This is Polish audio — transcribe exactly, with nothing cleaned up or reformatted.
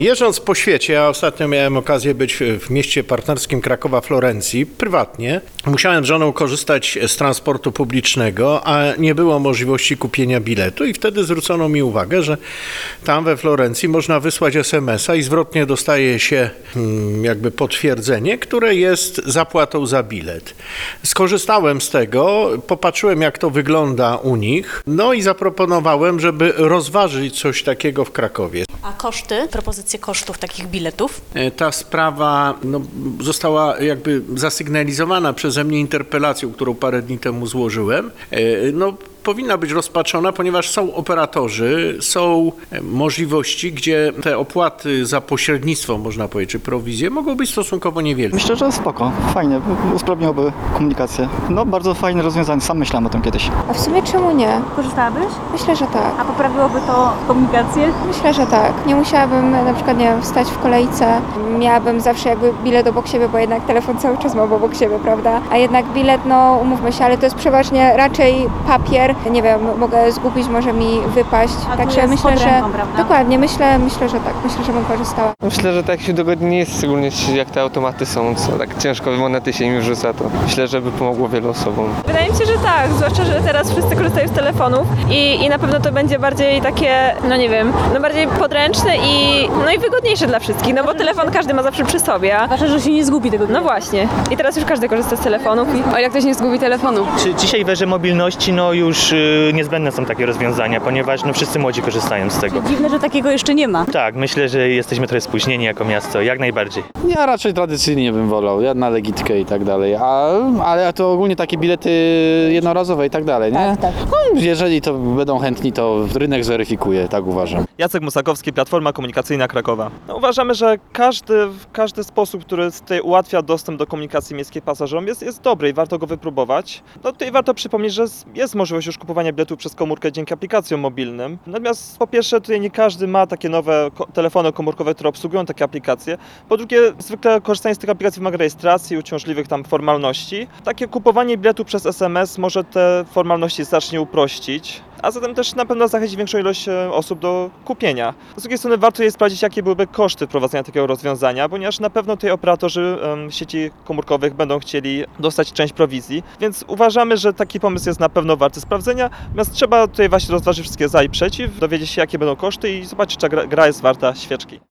Jeżdżąc po świecie, a ostatnio miałem okazję być w mieście partnerskim Krakowa, Florencji, prywatnie, musiałem z żoną korzystać z transportu publicznego, a nie było możliwości kupienia biletu i wtedy zwrócono mi uwagę, że tam we Florencji można wysłać es em es a i zwrotnie dostaje się hmm, jakby potwierdzenie, które jest zapłatą za bilet. Skorzystałem z tego, popatrzyłem jak to wygląda u nich, no i zaproponowałem, żeby rozważyć coś takiego w Krakowie. A koszty, propozycje kosztów takich biletów? Ta sprawa no, została jakby zasygnalizowana przeze mnie interpelacją, którą parę dni temu złożyłem. No, powinna być rozpatrzona, ponieważ są operatorzy, są możliwości, gdzie te opłaty za pośrednictwo, można powiedzieć, czy prowizje mogą być stosunkowo niewielkie. Myślę, że spoko, fajnie, usprawniłoby komunikację. No bardzo fajne rozwiązanie, sam myślałem o tym kiedyś. A w sumie czemu nie? Korzystałabyś? Myślę, że tak. A poprawiłoby to komunikację? Myślę, że tak. Nie musiałabym na przykład, nie wiem, wstać w kolejce. Miałabym zawsze jakby bilet obok siebie, bo jednak telefon cały czas mam obok siebie, prawda? A jednak bilet, no umówmy się, ale to jest przeważnie raczej papier. Nie wiem, mogę zgubić, może mi wypaść. A Także tu jest myślę, pod że ręką, prawda? dokładnie, myślę, myślę, że tak. Myślę, że bym korzystała. Myślę, że tak się dogodnie nie jest, szczególnie jak te automaty są, co tak ciężko monety się im wrzuca, to myślę, że by pomogło wielu osobom. Wydaje mi się, że tak, zwłaszcza, że teraz wszyscy korzystają z telefonów i, i na pewno to będzie bardziej takie, no nie wiem, no bardziej podręczne i no i wygodniejsze dla wszystkich, no bo telefon każdy ma zawsze przy sobie. a- Zwłaszcza, że się nie zgubi tego biletu. No właśnie. I teraz już każdy korzysta z telefonów. I... A jak ktoś nie zgubi telefonu? Czy dzisiaj w erze mobilności no już y, niezbędne są takie rozwiązania, ponieważ no wszyscy młodzi korzystają z tego. Dziwne, że takiego jeszcze nie ma. Tak, myślę, że jesteśmy trochę spóźnieni jako miasto, jak najbardziej. Ja raczej tradycyjnie bym wolał, ja na legitkę i tak dalej, a, ale to ogólnie takie bilety jednorazowe i tak dalej, nie? Tak, tak. No, jeżeli to będą chętni, to rynek zweryfikuje, tak uważam. Jacek Musakowski, Platforma Komunikacyjna Krakowa. No, uważamy, że każdy, każdy sposób, który tutaj ułatwia dostęp do komunikacji miejskiej pasażerom jest, jest dobry i warto go wypróbować. No tutaj warto przypomnieć, że jest możliwość już kupowania biletu przez komórkę dzięki aplikacjom mobilnym. Natomiast po pierwsze tutaj nie każdy ma takie nowe ko- telefony komórkowe, które obsługują takie aplikacje. Po drugie zwykle korzystanie z tych aplikacji wymaga rejestracji, uciążliwych tam formalności. Takie kupowanie biletu przez es em es może te formalności znacznie uprościć. A zatem też na pewno zachęci większą ilość e, osób do kupienia. Z drugiej strony warto jest sprawdzić, jakie byłyby koszty wprowadzenia takiego rozwiązania, ponieważ na pewno tutaj operatorzy em, sieci komórkowych będą chcieli dostać część prowizji, więc uważamy, że taki pomysł jest na pewno warty sprawdzenia, natomiast trzeba tutaj właśnie rozważyć wszystkie za i przeciw, dowiedzieć się, jakie będą koszty i zobaczyć, czy gra, gra jest warta świeczki.